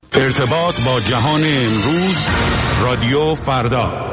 ارتباط با جهان امروز، رادیو فردا.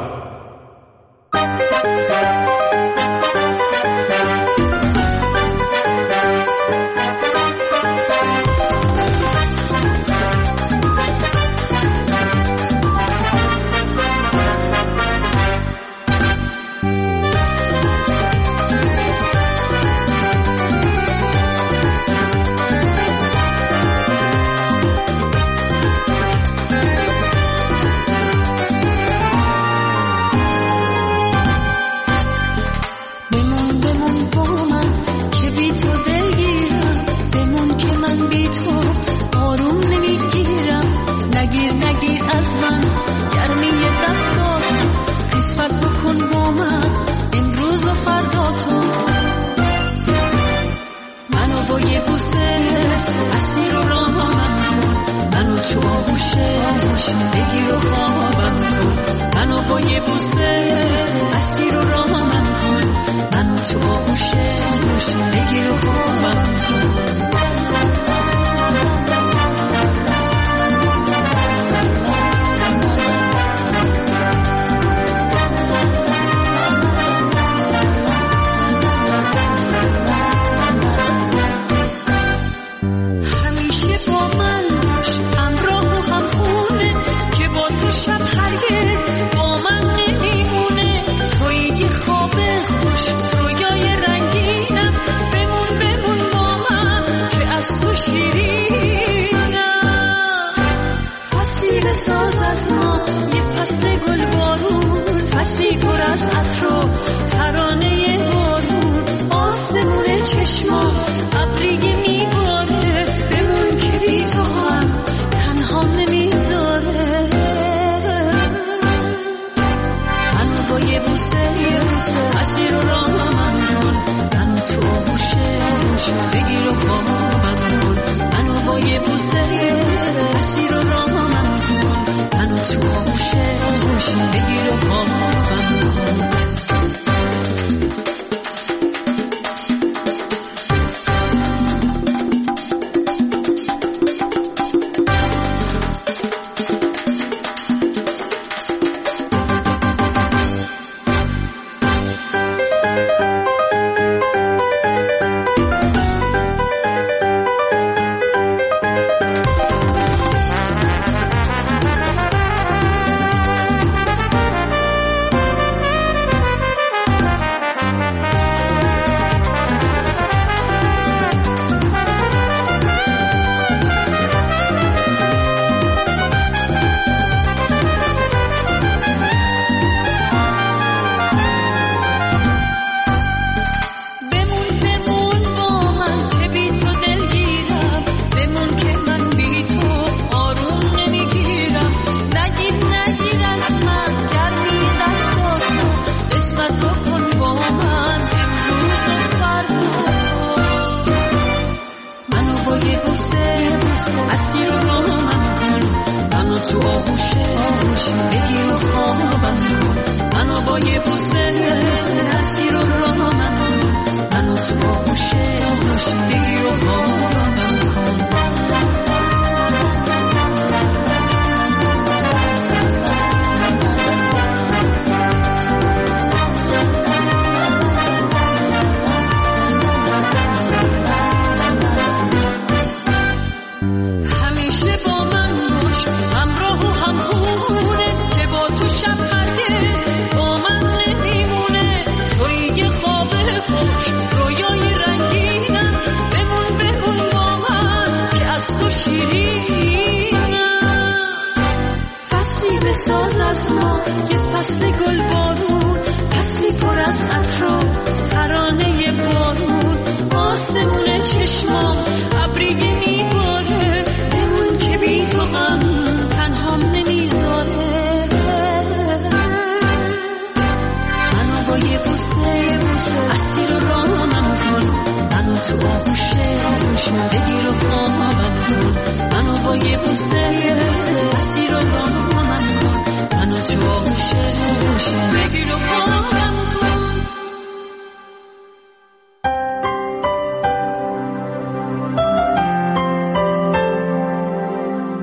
تنها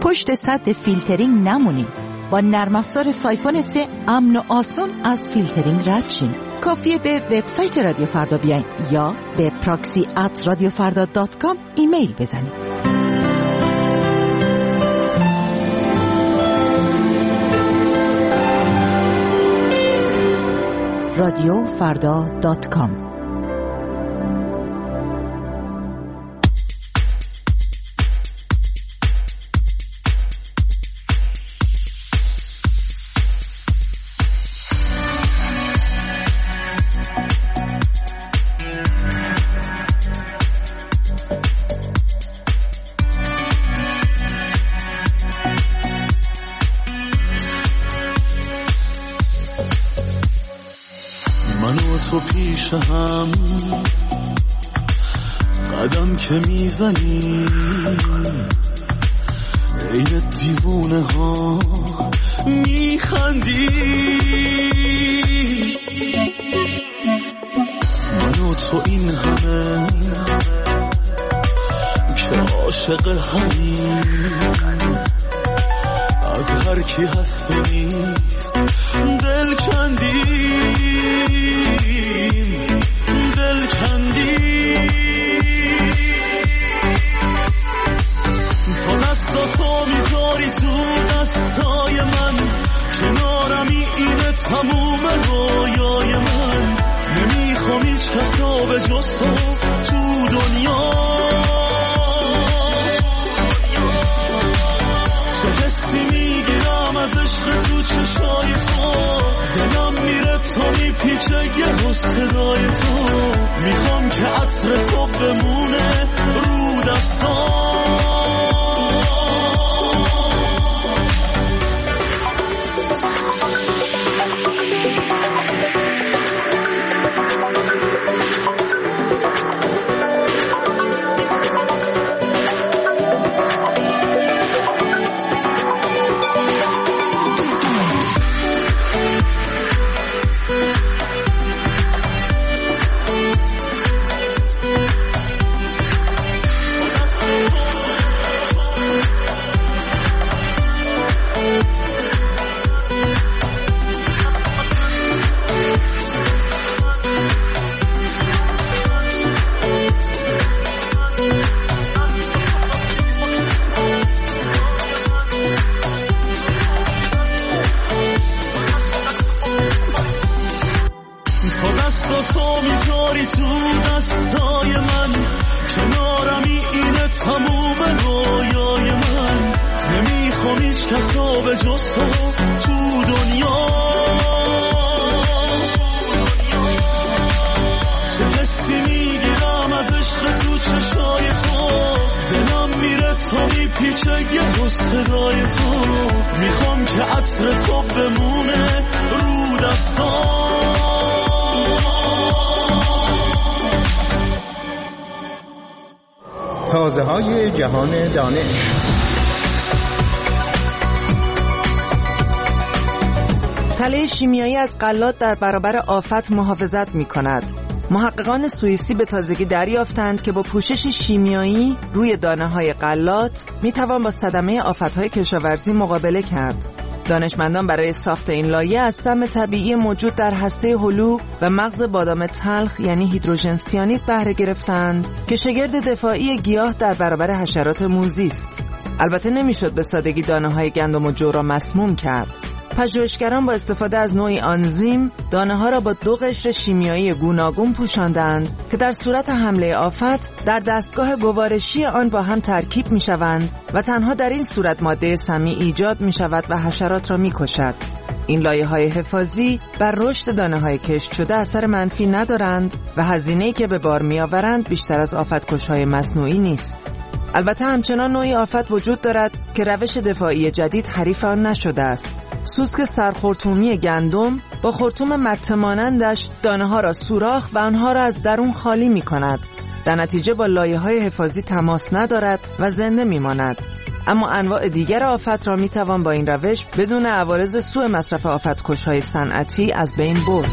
پشت سد فیلترینگ نمونین. با نرم افزار سایفون 3 امن و آسون از فیلترینگ رد شین. کافیه به وبسایت رادیو فردا بیاین یا به proxy@radiofarda.com ایمیل بزنید. radiofarda.com. تو پیش هم قدم که میزنی عین دیوونه ها میخندی، من و تو این همه که عاشق همین، از هر کی هست و نیست دل کندی، تو میذاری تو دستای من، کنارمی اینه تموم رویای من، نمیخوام هیچ کسا به جز تو دنیا، چه حسی میگیرم از عشق تو چشای تو، دلم میره تا میپیچه یه صدای تو، میخوام که عطر تو بمونه رو دستام. تازه‌های جهان دانش. تله شیمیایی از غلات در برابر آفت محافظت می‌کند. محققان سوئیسی به تازگی دریافتند که با پوشش شیمیایی روی دانه‌های غلات می‌توان با صدمه آفت‌های کشاورزی مقابله کرد. دانشمندان برای ساخت این لایه از سم طبیعی موجود در هسته هلو و مغز بادام تلخ یعنی هیدروژن سیانید بهره گرفتند که شگرد دفاعی گیاه در برابر حشرات موذی است. البته نمیشد به سادگی دانه‌های گندم و جو را مسموم کرد. پژوهشگران با استفاده از نوعی آنزیم دانه‌ها را با 2 قشر شیمیایی گوناگون پوشاندند که در صورت حمله آفت در دستگاه گوارشی آن با هم ترکیب می‌شوند و تنها در این صورت ماده سمی ایجاد می‌شود و حشرات را می‌کشد. این لایه‌های حفاظی بر رشد دانه‌های کشت شده اثر منفی ندارند و هزینه‌ای که به بار می‌آورند بیشتر از آفت‌کش‌های مصنوعی نیست. البته همچنان نوعی آفت وجود دارد که روش دفاعی جدید حریف آن نشده است. سوسک سرخرطومی گندم با خرطوم مته مانندش دانه‌ها را سوراخ و آنها را از درون خالی می‌کند. در نتیجه با لایه‌های حفاظی تماس ندارد و زنده می‌ماند. اما انواع دیگر آفت را می‌توان با این روش بدون عوارض سوء مصرف آفت‌کش‌های صنعتی از بین برد.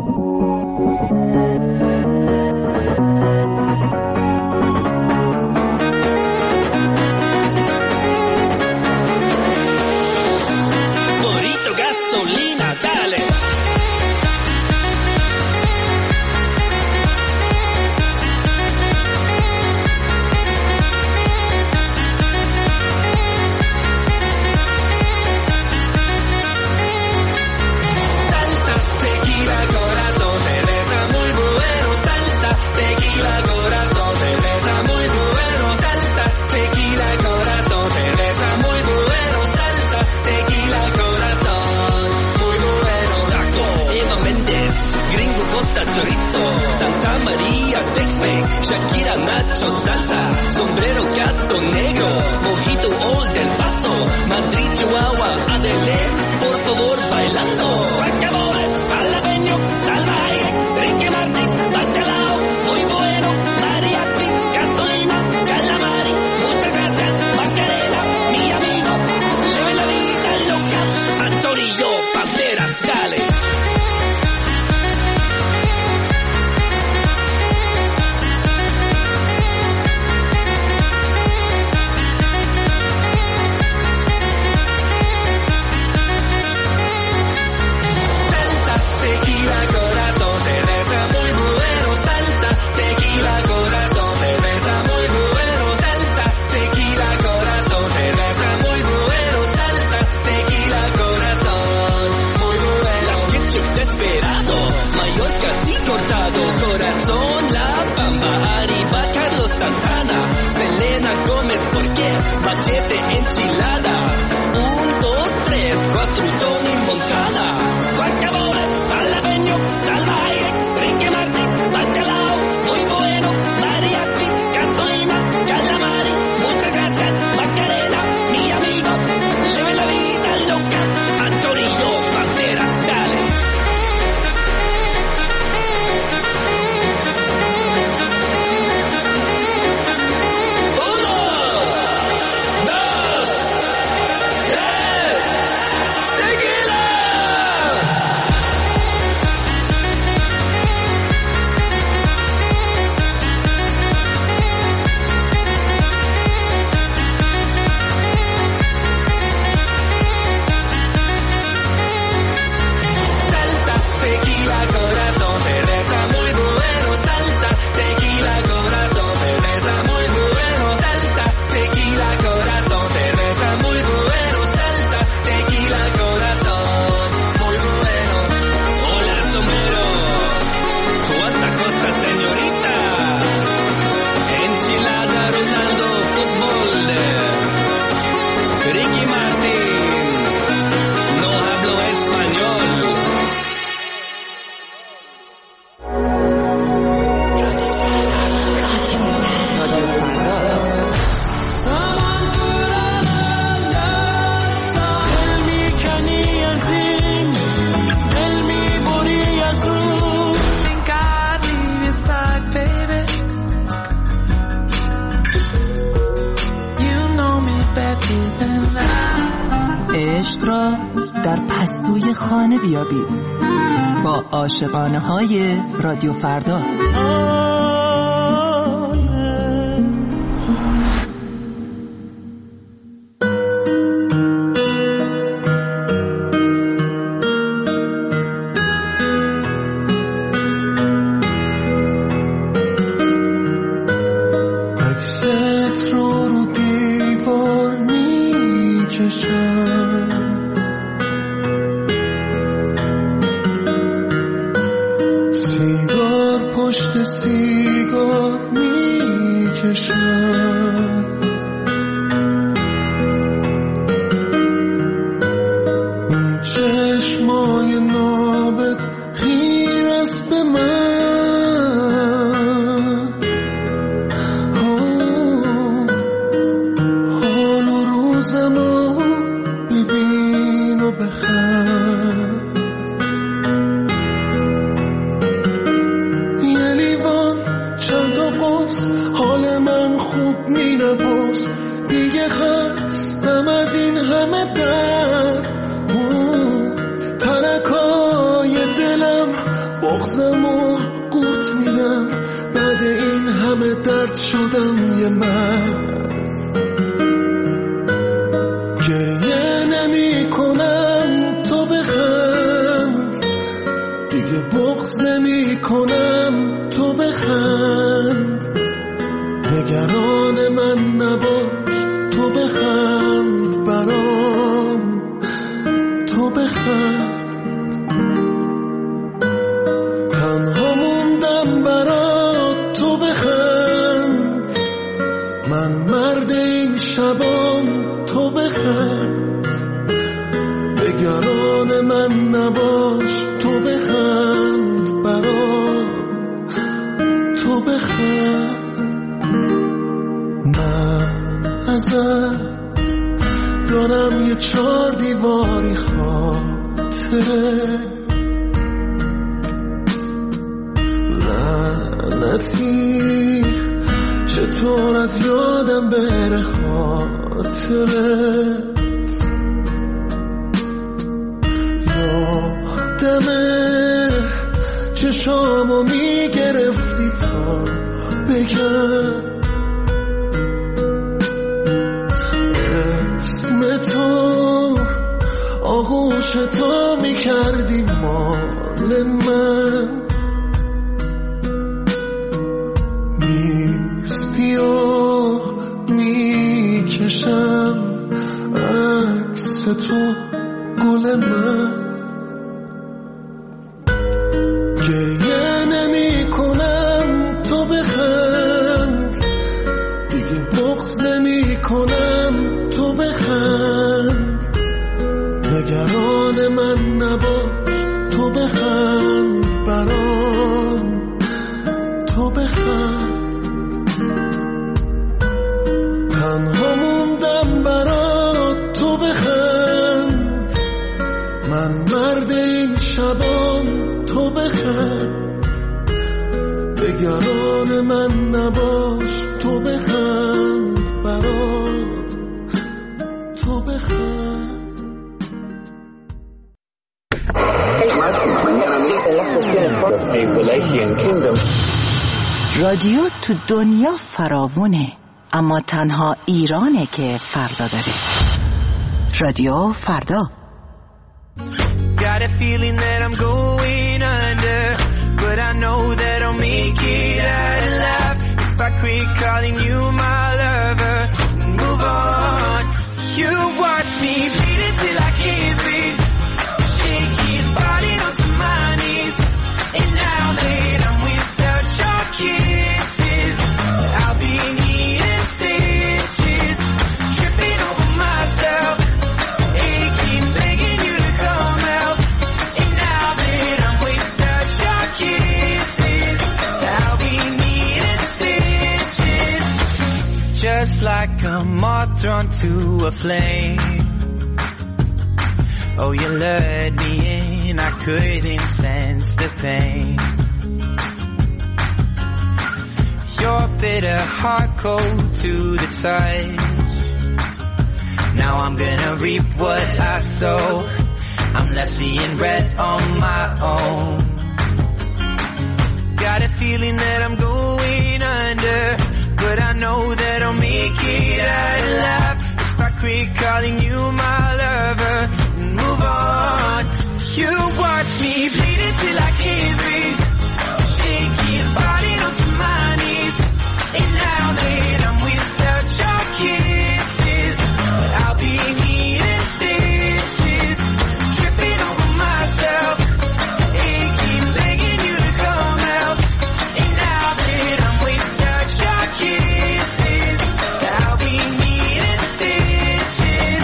Shakira, Nacho, salsa, sombrero, gato negro, mojito, Old del Paso, Madrid, Chihuahua, Adele, por favor, bailando. Guacamole, jalapeño, salvaje, Ricky Martin, bacalao, muy bueno, mariachi, gasolina, calamari, muchas gracias, Macarena, mi amigo, leve la vida loca, Antonio, Banderas, dale. Corazón, La Bamba, arriba Carlos Santana, Selena Gómez, ¿por qué? Machete, enchilada, 1, 2, 3, 4, Tony Montana, guacamole, jalapeño, salvaje, Ricky Martin, bacalao, muy bueno, mariachi, gasolina, calamari, muchas gracias, Macarena, mi amigo, leve la vida loca, Antonio Banderas, dale. عشق را در پستوی خانه بیابید با عاشقانه های رادیو فردا. چند بغضمو قورت میدم، بعد این همه درد شدم یه مرد. گریه نمی کنم تو بخند، دیگه بغض نمی کنم تو بخند. نگران من نباش تو بخند برام، تو بخند. تنها موندم برات تو بخند، من مرد این شبام تو بخند. نگران من نباش تو بخند برام، تو بخند. من ازت دارم یه 4 دیواری خاطره، لعنتی چطور از یادم بره خاطرت. یادمه چشامو میگرفتی تا بگم اسم تو، آغوش تو میکردی مال من. نیستی و میکشم عکس تو گل من. گریه نمی کنم تو بخند، دیگه بغض نمی کنم تو بخند. نگران من نباش تو بخند برام، تو بخند. تنها موندم برات تو بخند، من مرد این شبام تو بخند. نگران من نباش تو بخند برام، تو بخند. رادیو تو دنیا فراوونه، اما تنها ایرانه که فردا داره. رادیو فردا. Got a feeling that I'm going under, but I know that I'll make it out alive. If I quit calling you my lover, move on. You watch me bleed until I can't breathe, shaking, falling onto my knees. And now that I'm without your kisses, I'll be needing stitches, tripping over myself, aching, begging you to come out. And now that I'm without your kisses, I'll be needing stitches, just like a moth drawn to a flame. Oh, you lured me in, I couldn't sense the pain. Your bitter heart cold to the touch. Now I'm gonna reap what I sow. I'm left seeing red on my own. Got a feeling that I'm going under, but I know that I'll make it out alive. If I quit calling you my lover, move on. You watch me bleed until I can't breathe, shaking, falling onto my knees. And now that I'm without your kisses, I'll be needing stitches, tripping over myself, aching, begging you to come out. And now that I'm without your kisses, I'll be needing stitches.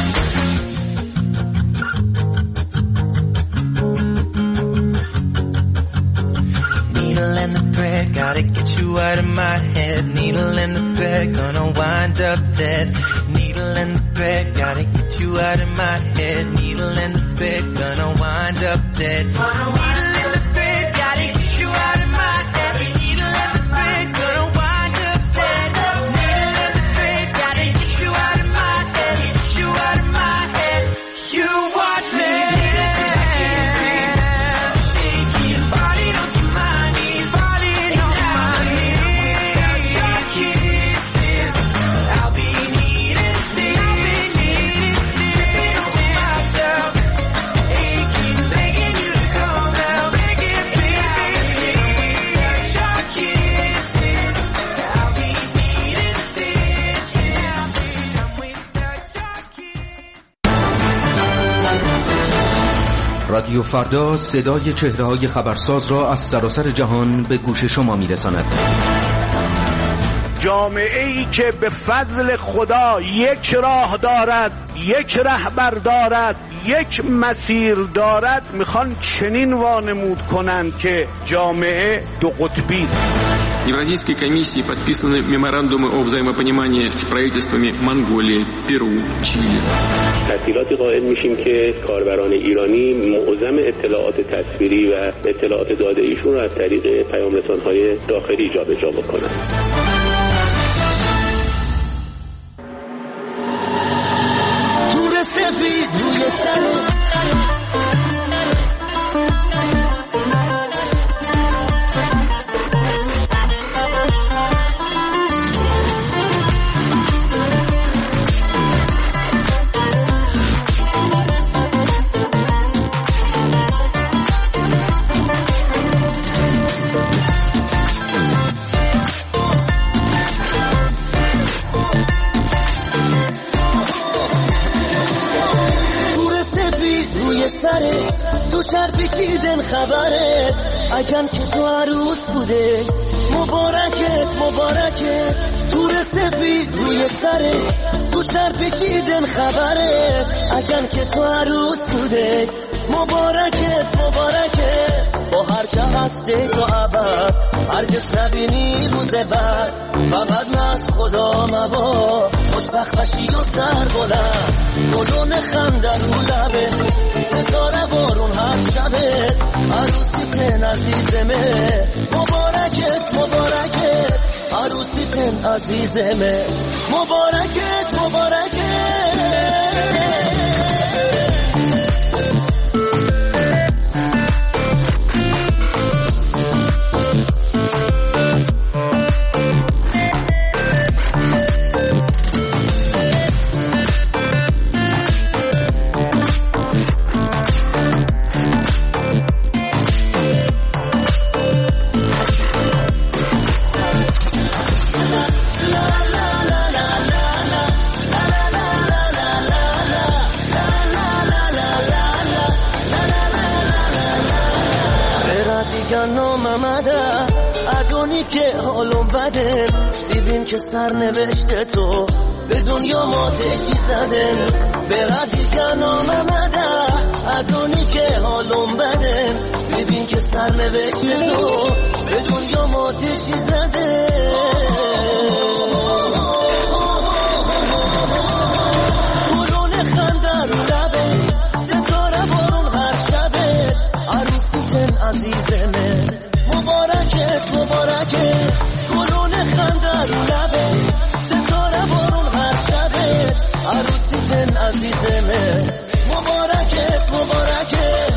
Needle and the thread, gotta get you out of my head. Needle and the thread, gonna wind up dead. Needle and the thread, gotta get you out of my head. Needle and the thread, gonna wind up dead. Needle and the thread, gotta get you out of my head. Needle and the thread, gonna wind up dead. Needle and the thread, gotta get you out of my head. Get you out of my head. You watch me, shaking, falling onto رادیو فردا صدای چهره‌های خبرساز را از سراسر جهان به گوش شما می‌رساند. جامعه‌ای که به فضل خدا یک راه دارد، یک رهبر دارد، یک مسیر دارد، میخوان چنین وانمود کنند که جامعه دو قطبی است. Евразийской комиссии подписаны меморандумы о взаимопонимании с правительствами Монголии, Перу, Чили. تسهیلاتی قائل میشیم که کاربران ایرانی معظم اطلاعات تصویری و اطلاعات داده ایشون را از طریق پیام رسان‌های داخلی جابجا بکنند. تور سفید روی سر تو شر پیچیدن خبرت اگم که تو عروس بوده مبارکت مبارکت تور سفید روی سرت تو شر پیچیدن خبرت اگم که تو عروس بوده مبارکت مبارکت با هر که هسته تو عبد هرگز نبینی روز بعد فقط من از خدا مبا خوشبخت بشی و سر بلند گلون خنده رو لبه ستاره بارون هر شبه عروسیتن عزیزمه مبارکت مبارکت عروسیتن عزیزمه مبارکت مبارکت ادونی که حالم بده ببین که سر نوشته تو به دنیا ماتشی زدن به دیگه ناممده ادونی که حالم بده ببین که سر نوشته تو به دنیا ماتشی زدن گلون خنده رو لبه ستاره بارون هر شبه عروسیتن عزیزمه مبارکت مبارکت گلون خنده رو لبه ستاره بارون هر شبه عروسیتن عزیزمه مبارکت مبارکت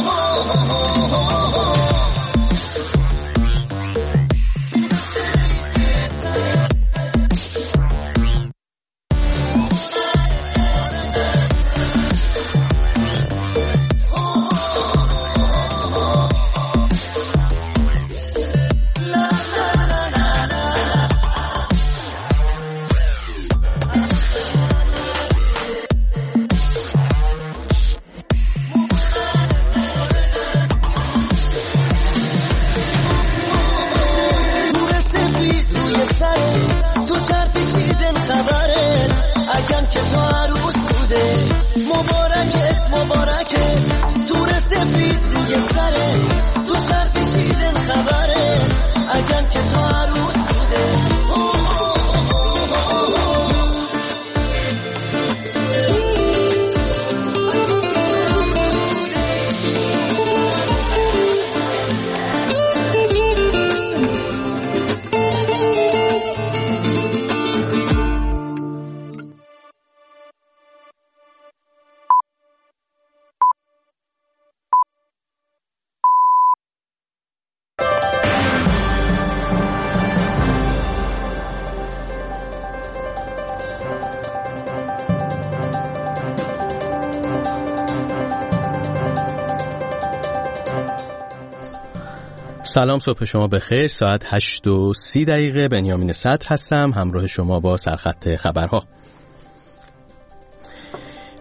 سلام، صبح شما بخیر. ساعت 8:30 بنیامین صدر هستم، همراه شما با سرخط خبرها.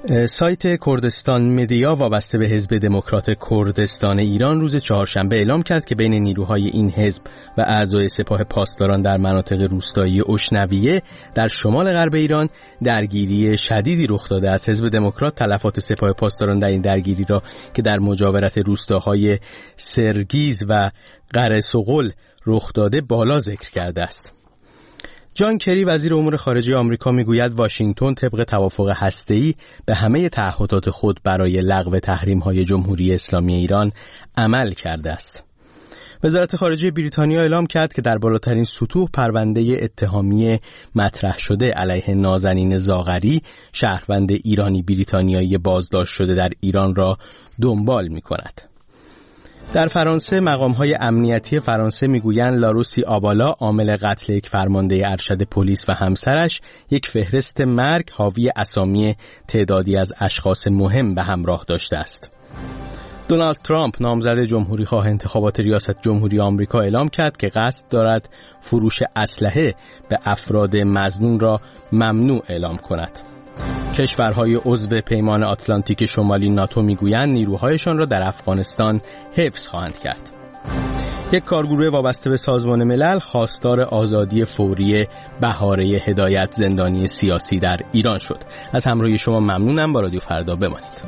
سایت کردستان مدیا وابسته به حزب دموکرات کردستان ایران روز چهارشنبه اعلام کرد که بین نیروهای این حزب و اعضای سپاه پاسداران در مناطق روستایی اشنویه در شمال غرب ایران درگیری شدیدی رخ داده است. حزب دموکرات تلفات سپاه پاسداران در این درگیری را که در مجاورت روستاهای سرگیز و قره‌سغل رخ داده بالا ذکر کرده است. جان کری وزیر امور خارجه آمریکا میگوید واشنگتن طبق توافق هسته‌ای به همه تعهدات خود برای لغو تحریم‌های جمهوری اسلامی ایران عمل کرده است. وزارت خارجه بریتانیا اعلام کرد که در بالاترین سطوح پرونده اتهامی مطرح شده علیه نازنین زاغری، شهروند ایرانی بریتانیایی بازداشت شده در ایران را دنبال می‌کند. در فرانسه مقام‌های امنیتی فرانسه میگویند لاروسی آبالا عامل قتل یک فرمانده ارشد پلیس و همسرش یک فهرست مرگ حاوی اسامی تعدادی از اشخاص مهم به همراه داشته است. دونالد ترامپ نامزد جمهوری‌خواه انتخابات ریاست جمهوری آمریکا اعلام کرد که قصد دارد فروش اسلحه به افراد مظنون را ممنوع اعلام کند. کشورهای عضو پیمان آتلانتیک شمالی ناتو میگویند نیروهایشان را در افغانستان حفظ خواهند کرد. یک کارگروه وابسته به سازمان ملل خواستار آزادی فوری بهاره هدایت زندانی سیاسی در ایران شد. از همراهی شما ممنونم. با رادیو فردا بمانید.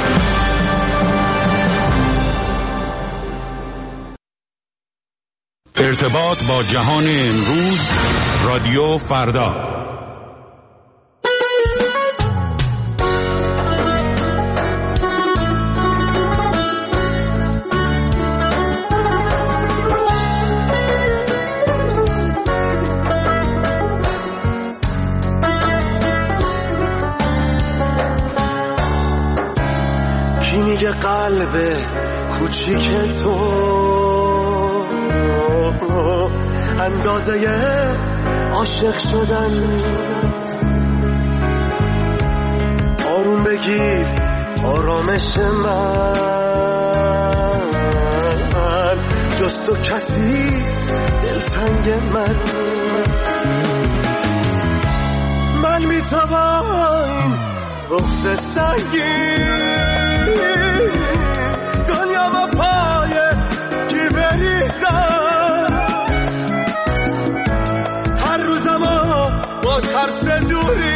ارتباط با جهان امروز، رادیو فردا. میگه قلب کوچیک تو اندازه عاشق شدن نیست. آروم بگیر آرامش من، جز تو کسی دلتنگ من نیست. من میتوان بغض سنگین دنیا و پای کی بریزم، هر روزمو با ترس دوری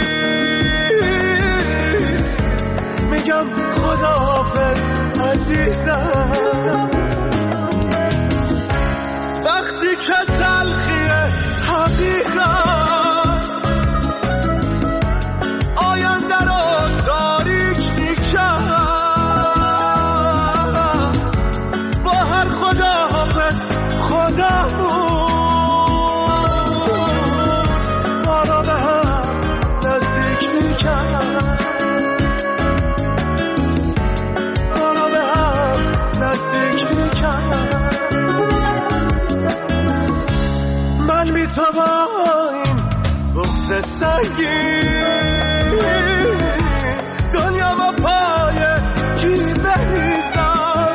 میگم خداحافظ عزیزم. وقتی که تلخی حقیقت آینده رو تاریک میکرد، تا با این بغض سنگین دنیا و پای کی بریزم،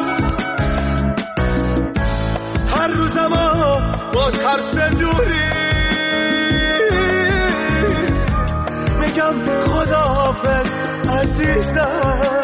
هر روزمو با ترس دوری میگم خداحافظ عزیزم.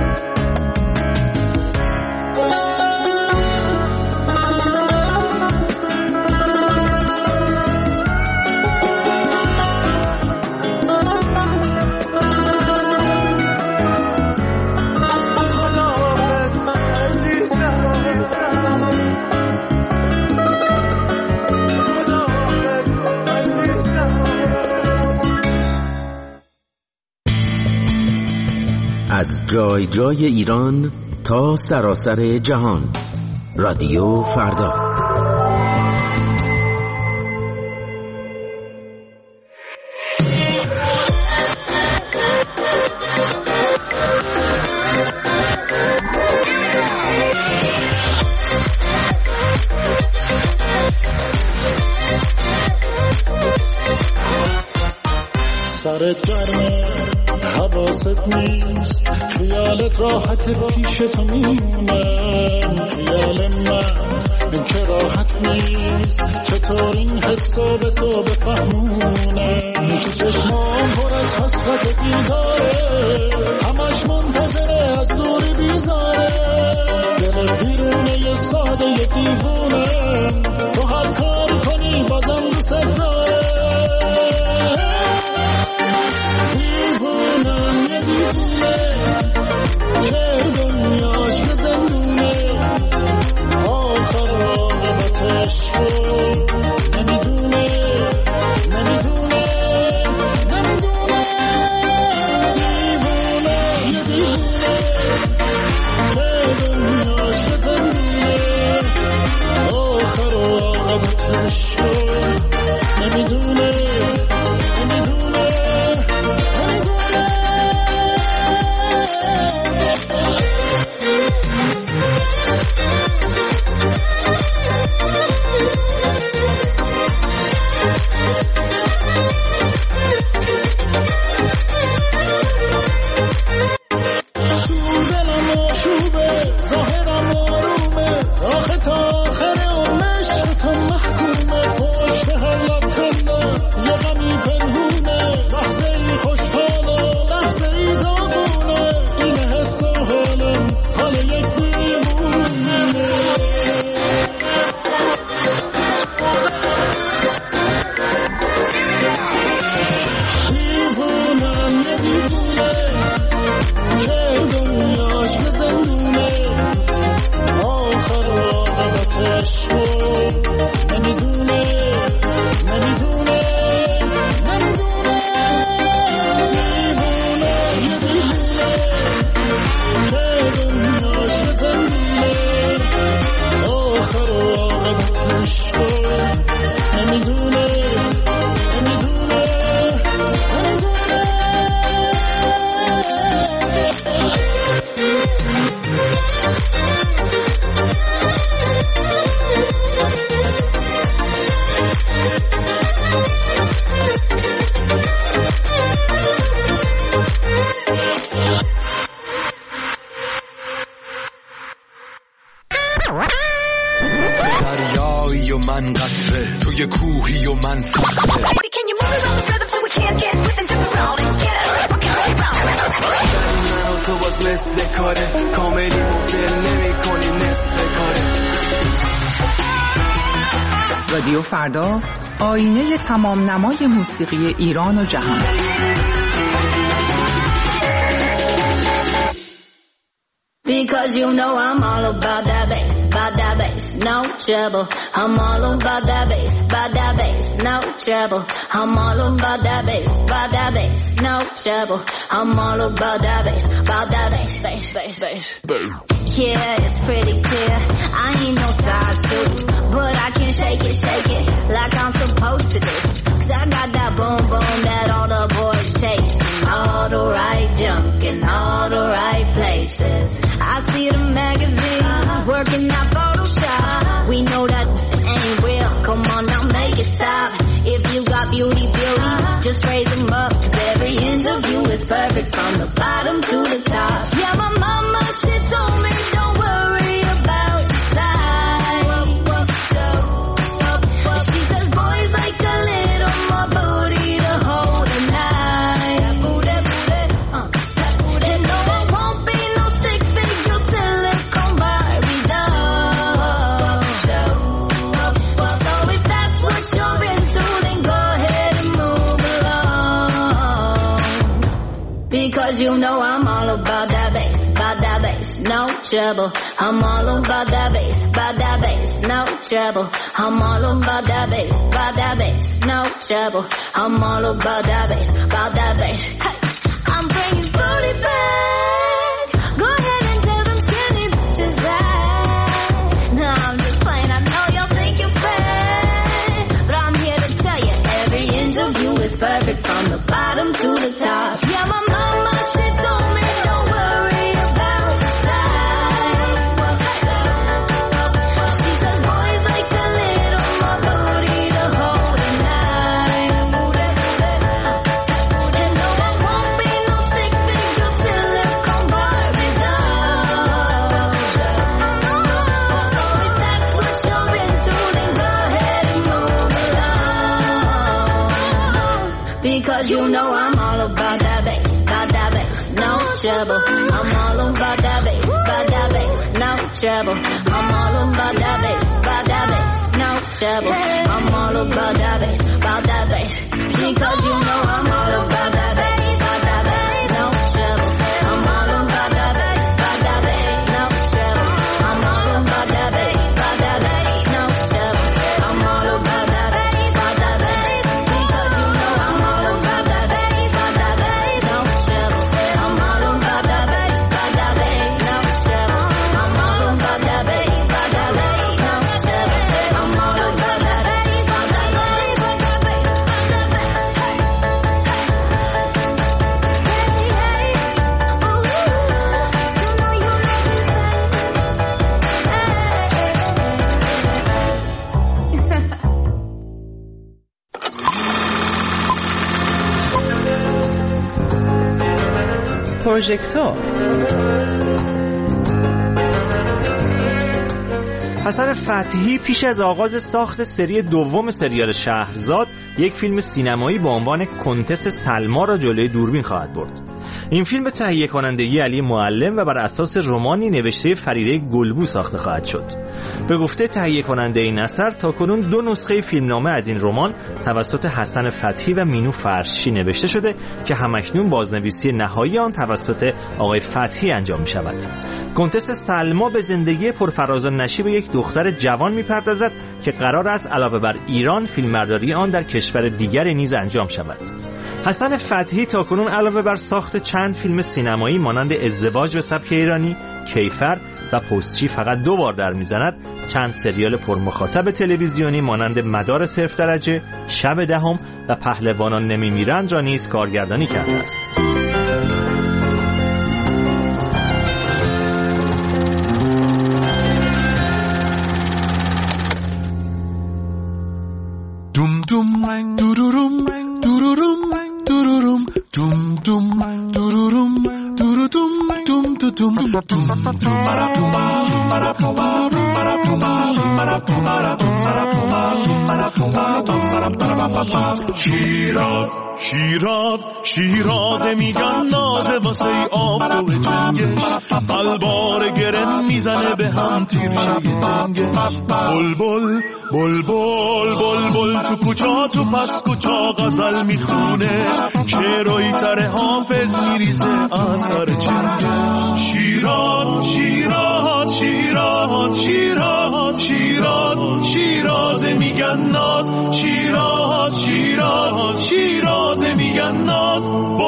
از جای جای ایران تا سراسر جهان، رادیو فردا. سرت گرمه حواست نیست، خیالت راحت پیش تو میمونم، خیال من که راحت نیست چطور این حسو به تو بفهمونه تو چشمام پر از حسرت دیداره همش منتظره از دوری بیزاره دل دیرونه یه ساده یه دیوونه تو هر کاری کنی بازم دوست داره دیوونم یه دیوونه که دنیاش یه زندونه آخر عاقبتش رو نمیدونه نمیدونه نمیدونه دیوونه یه دیوونه که دنیاش یه زندونه آخر عاقبتش رو نمیدونه دریایی و من قطره توی کوهی و من صخره من و تو باز مثل کاره کاملی مفل نمی کنی نصف کاره. رادیو فردا، آینه تمام نمای موسیقی ایران و جهان. Because you know I'm all about that bass, no trouble. I'm all about that bass, no trouble. I'm all about that bass, no trouble. I'm all about that bass. Yeah, it's pretty clear. I ain't no size 2, but I can shake it like I'm supposed to do. 'Cause I got that boom boom that all the boys chase, and all the right junk in all the right places. I see the magazines working that Photoshop. We know that ain't real. Come on now, make it stop. If you got beauty, just raise them up. 'Cause every inch of you is perfect from the bottom to the top. Yeah, my mama, she told me don't worry about your size. She says boys like a little more booty to hold at night. And no, it won't be no stick figure silicone Barbie doll. So if that's what you're into, then go ahead and move along. Because you know I'm all about that bass, no trouble. I'm all about that bass, no trouble. I'm all about that bass, no trouble. I'm all about that bass. Hey, I'm bringing booty back. Go ahead and tell them skinny bitches that. No, I'm just playing. I know y'all think you're bad, but I'm here to tell you every inch of you is perfect from the bottom to the top. Yeah, my mama, she told me don't worry about your size. She says boys like a little more booty to hold at night. And no, it won't be no stick figure silicone Barbie doll. So if that's what you're Because you know I'm all about that bass, no trouble. I'm all about that bass, no trouble. I'm all about that bass, no trouble. I'm all about that bass, because you know I'm all about that bass, no trouble. I'm all about that bass, no trouble. I'm all about that bass, no trouble. I'm all about that bass, because you know I'm all about that bass, no trouble. I'm all about that bass, no trouble. I'm all about that bass, no trouble. I'm all about that پروژکتور. حسن فتحی پیش از آغاز ساخت سری دوم سریال شهرزاد یک فیلم سینمایی با عنوان کنتس سلما را جلوی دوربین خواهد برد. این فیلم به تهیه کنندگی علی معلم و بر اساس رمانی نوشته فریده گلبو ساخته خواهد شد. به گفته تهیه کننده این اثر تاکنون 2 نسخه فیلمنامه از این رمان توسط حسن فتحی و مینو فرشی نوشته شده که همکنون بازنویسی نهایی آن توسط آقای فتحی انجام می شود. کنتس سلما به زندگی پرفراز و نشیب یک دختر جوان می‌پردازد که قرار است علاوه بر ایران فیلمبرداری آن در کشور دیگری نیز انجام شود. حسن فتحی تاکنون علاوه بر ساخت چند فیلم سینمایی مانند ازدواج به سبک ایرانی، کیفر و پستچی فقط 2 بار در میزند، چند سریال پرمخاطب تلویزیونی مانند مدار 0 درجه، شب دهم و پهلوانان نمیمیرند را نیز کارگردانی کرده است. شیراز میگن نازه واسه آفتاب جنگش، قلبار گرن میزنه به هم تیرشه تنگش. بلبل بلبل بلبل تو کوچا تو پس کوچا غزل میخونه، شعرهای تر حافظ میریزه اثر چنگش. شیراز میگن ناز، شیراز میگن ناز.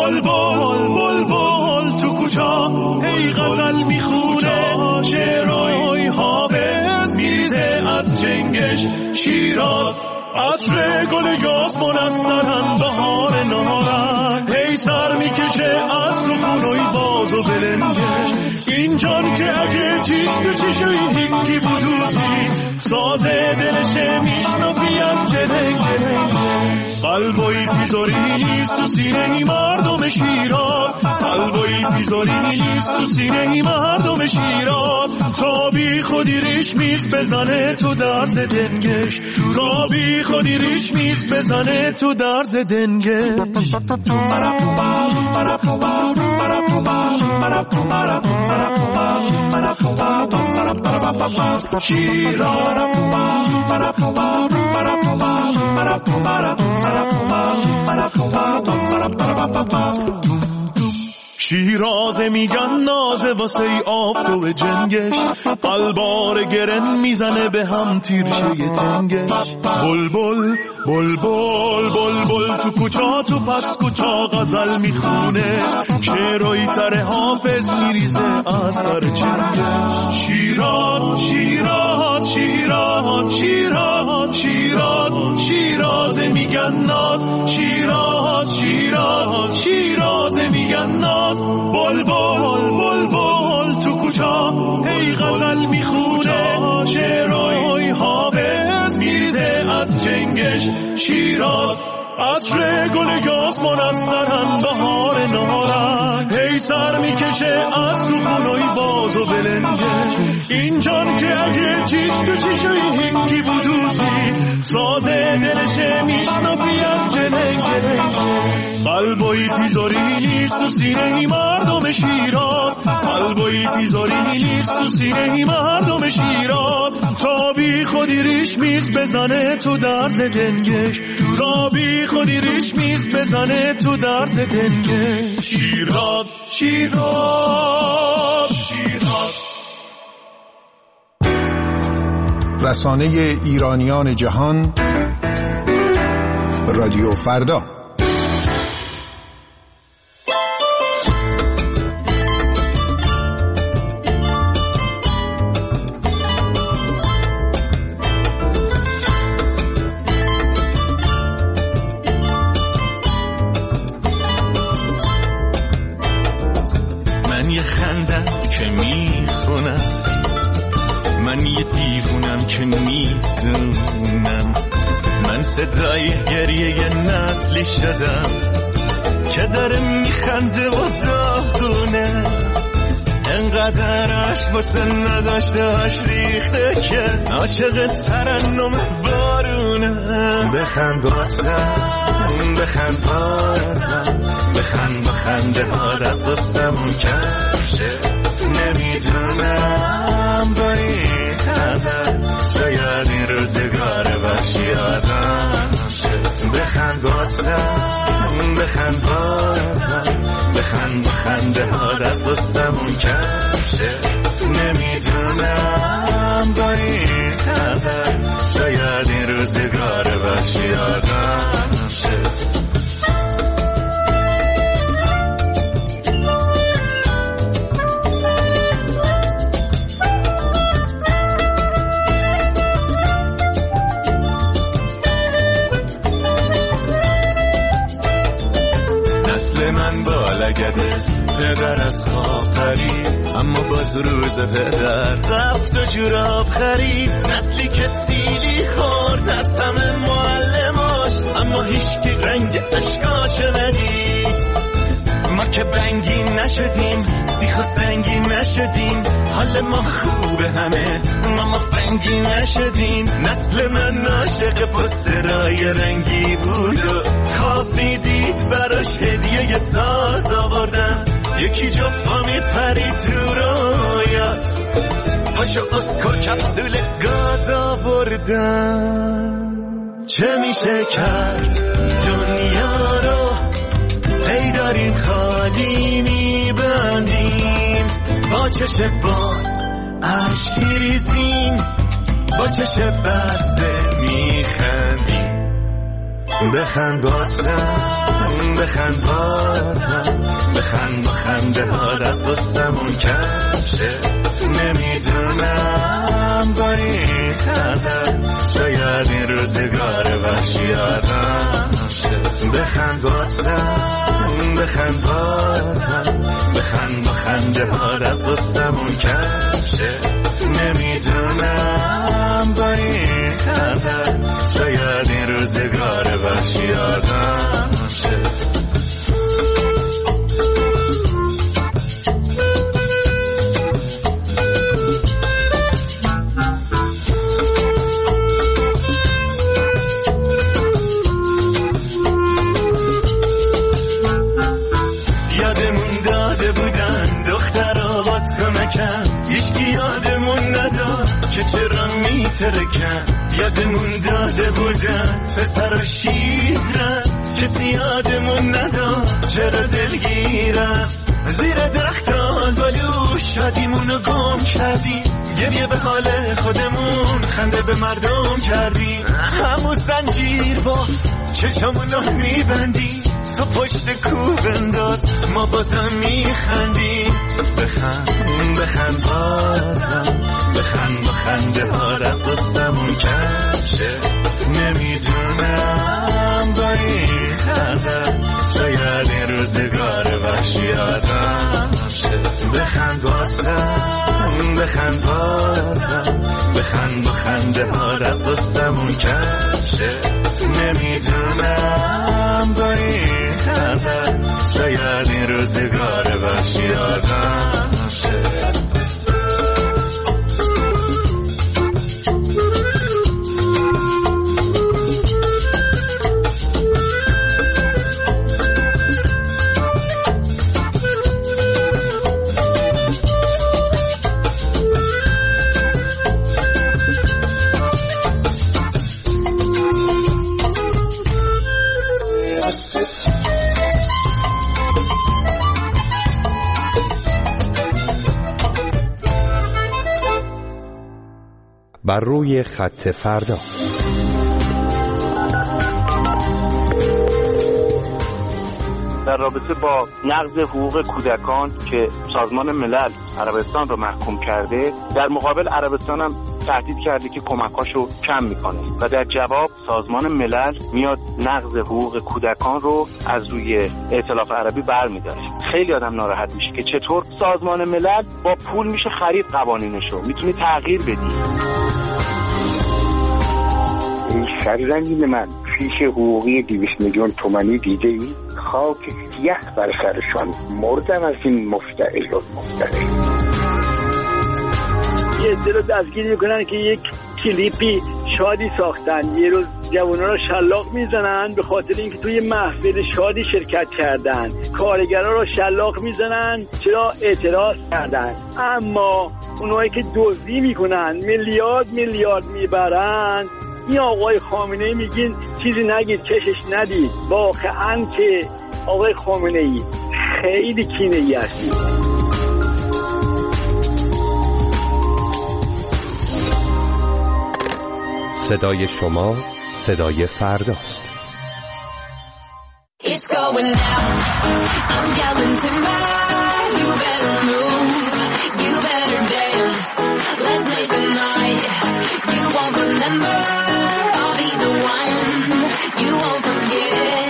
بلبل تو کوچا ای غزل میخونه، شعرهای حافظ میریزه از چنگش. شیراز عطر گل یاسمن از سرن بهار نهارن، هی سر میکشه از تو خونوی باز و بلنگش. این جان که اگه چیش تو چیشوی هیکی بودوزی، سازه دلشه میشنفی از جنگ. قلبایی پیزاری نیست تو سینه ای مردم شیراز، قلبایی پیزاری نیست تو سینه ای مردم شیراز. تا بی خودی ریش میز بزنه تو درز دنگش، تا بی خودی ریش میز بزنه تو درز دنگش. شیرازه میگن نازه واسه آفتاب جنگش، قلبار گرن میزنه به هم تیرشه تنگش. بلبل بلبل بلبل تو کوچا تو پس کوچا غزل میخونه، شعرهای تر حافظ میریزه اثر چنگش. شیرازه میگن ناز، شیرازه میگن ناز. بلبل تو کوچا ای غزل میخونه، شعرهای حافظ میریزه از چنگش. شیراز عطر گل یاسمن از سرن بهار نهارن، هی سر میکشه از تو خونوی باز و بلنگش. این جان که اگه چیش تو چیشوی هیکی بودوزی، سازه دلشه میشنفی از جلنگ قلبایی تیزاری نیست تو سینه مردم شیراز قلبایی تیزاری نیست تو سینه مردم شیراز تا بی خودی ریش میز بزنه تو درز دنگش تا بی خودی ریش میز بزنه تو درز دنگش شیراز شیراز شیراز. رسانه ایرانیان جهان رادیو فردا. من یه خندم که میخونم من یه دیوونم که میدونم من صدای گریه یه نسلی شدم که داره میخنده و داغونه انقدر عشق واسه نداشتهاش ریخته که عاشق ترنم بارونه بخند بازم بخند بازم بخند بخنده هاد از قصمون کشه نمیدونم با این قدر شاید این روزگار وحشی آدم شه بخند بازم بخند بازم بخند بخنده هاد از قصمون کشه نمیدونم با این قدر شاید این روزگار وحشی آدم شه من بالگده پدر از خواب پرید اما باز روز پدر رفت و جوراب خرید نسلی که سیلی خورد از همه معلماش اما هیچ کی رنگ اشکاشو ندید ما که بنگی نشدیم سیخ و سنگی نشدیم حال ما خوبه همه ما فنگی نشدیم نسل من عاشق پسترای رنگی بود و خواب میدید براش هدیه ساز آوردن یکی جفت پا میپرید تو رویات پاشو اسکو کپسول گاز آوردن چه میشه کرد دنیا رو هی داریم خالی میبندیم با چش باز عشقی ریزیم با چش بسته میخندیم بخند بازم بخند بازم بخند بخنده هاد از قصمون کشه نمیدونم با این قدر شاید این روزگار وحشی آدم شه بخند بازم بخند بازم بخند بخنده هاد از قصمون کشه نمیدونم با این قدر شاید این روزگار وحشی آدم شه هیچکی یادمون نداد که چرا میترکن یادمون داده بودن پسر و شیرن کسی یادمون نداد چرا دلگیرن زیر درختان بالو شادیمونو گم کردیم گریه به حال خودمون خنده به مردم کردیم همون زنجیر با چشمونو میبندیم تو پشت کوب انداز ما بازم میخندیم بخند بخند بازم بخند بخنده هاد از قصمون کشه نمیدونم با این قدر شاید این روزگار وحشی آدم شه بخند بازم بخند بازم بخند بخنده هاد از قصمون کشه نمیدونم با این قدر شاید این روزگار وحشی آدم شه بر روی خط فردا. در رابطه با نقض حقوق کودکان که سازمان ملل عربستان رو محکوم کرده، در مقابل عربستان هم تهدید کرده که کمکاشو کم میکنه و در جواب سازمان ملل میاد نقض حقوق کودکان رو از روی ائتلاف عربی برمی‌داره. خیلی آدم ناراحت میشه که چطور سازمان ملل با پول میشه خرید قوانینشو، میتونی تغییر بدی. این سرزمین من فیش حقوقی 200 میلیون تومانی دیده ای؟ خاک سیاه بر سرشان، مردم از این مفتعل و مفتعل. یه عده رو دستگیر میکنن که یک کلیپی شادی ساختن، یه روز جوانان رو شلاق میزنن به خاطر اینکه توی محفل شادی شرکت کردن، کارگران رو شلاق میزنن چرا اعتراض کردن. اما اونایی که دزدی میکنن میلیارد میبرن، این آقای خامنه‌ای میگین چیزی نگید، چشش ندید. واقعا که آقای خامنه‌ای خیلی کینه‌ای هستی. صدای شما صدای فرداست. It's going down. I'm yelling timber. You better move. You better dance. Let's make a night. You won't remember. I'll be the one. You won't forget.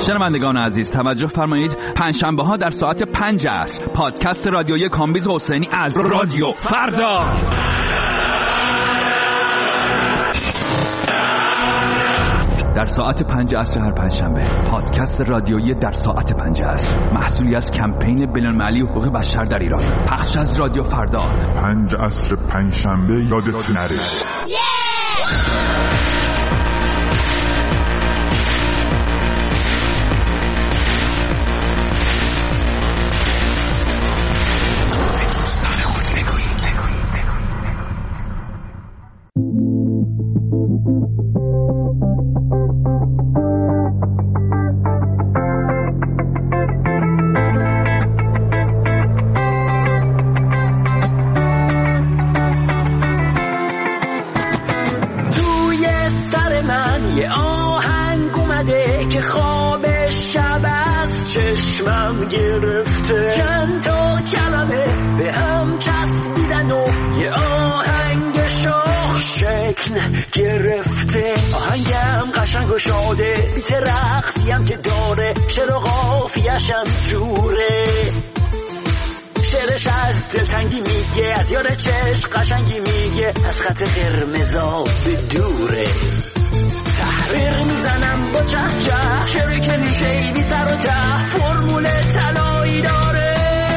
شنوندگان عزیز توجه فرمایید، پنجشنبه ها در ساعت 5 عصر پادکست رادیویی کامبیز حسینی از رادیو فردا. در ساعت 5 عصر هر پنجشنبه پادکست رادیویی در ساعت 5 عصر، محصولی از کمپین بین‌المللی حقوق بشر در ایران، پخش از رادیو فردا. 5 عصر پنجشنبه یادت نره. چشمم گرفته چند تا کلمه به هم چسبیدن و یه آهنگ شاخ شکل گرفته. آهنگم قشنگ و شاده، بیت رقصیم که داره، شعر و قافیه‌شم جوره. شعرش از دلتنگی میگه، از یاد چشم قشنگی میگه، از خط قرمزا به دوره. تحریر میزنم با چه شعر کلیشه‌ای بی سر و ته، فرمول طلایی داره.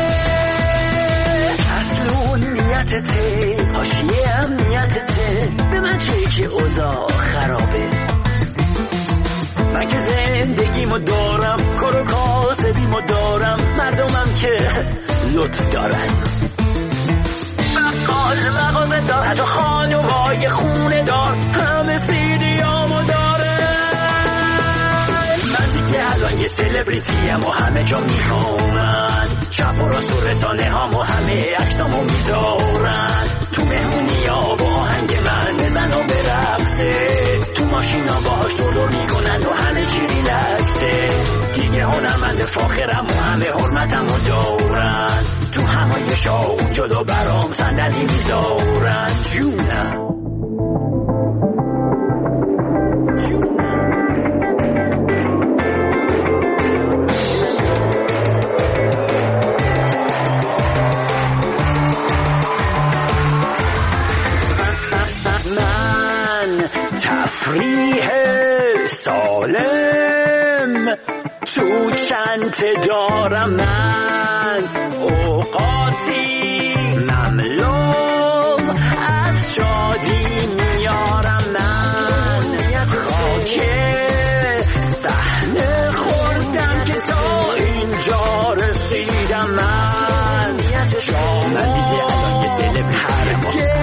اصل اون نیتته، حاشیه هم نیتته، به من چه که اوضاع خرابه. من که زندگیمو دارم، کار و کاسبیمو دارم، مردمم که لطف دارن. بقال مغازه دار، حتی خانومای خونه دار، همه سیدیامو داره. من دیگه الان یه سلبریتیم و همه جا میخوانن، چپ و راست و رسانه هامو همه عکسامو میذارن. تو مهمونی ها با آهنگ من بزن و برقصه، تو ماشینا باهاش دور میکنن و همه چی ریلکسه. دیگه هنرمند فاخرم و همه حرمتمو دارن، تو همایشا اون جلو برام صندلی میذارن. جونم تفریح سالم تو چنت دارم، من اوقاتی مملو از شادی میارم. من خاک صحنه خوردم که تا اینجا رسیدم. من دیگه الان یه سلبریتیم،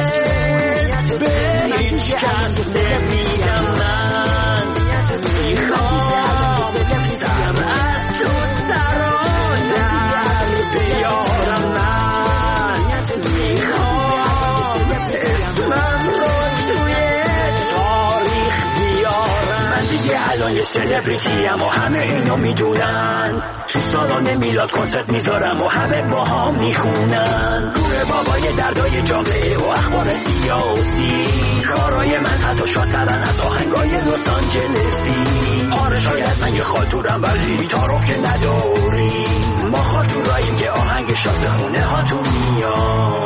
به هیچ کس نمیگم. من میخوام سر از تو سران در بیارم. من میخوام اسمم رو توی تاریخ بیارم. من دیگه الان یه سلبریتیم و همه اینو میدونن، تو سالن میلاد کنسرت میذارم و همه با هم میخونن. گوره بابای دردای جامعه و اخبار سیاسی، کارای من حتی شادترن از آهنگای لس آنجلسی. آره شاید من یه خاطورم ولی تعارف که نداریم، ما خاطوراییم که آهنگ شاد خونه هاتون میاد.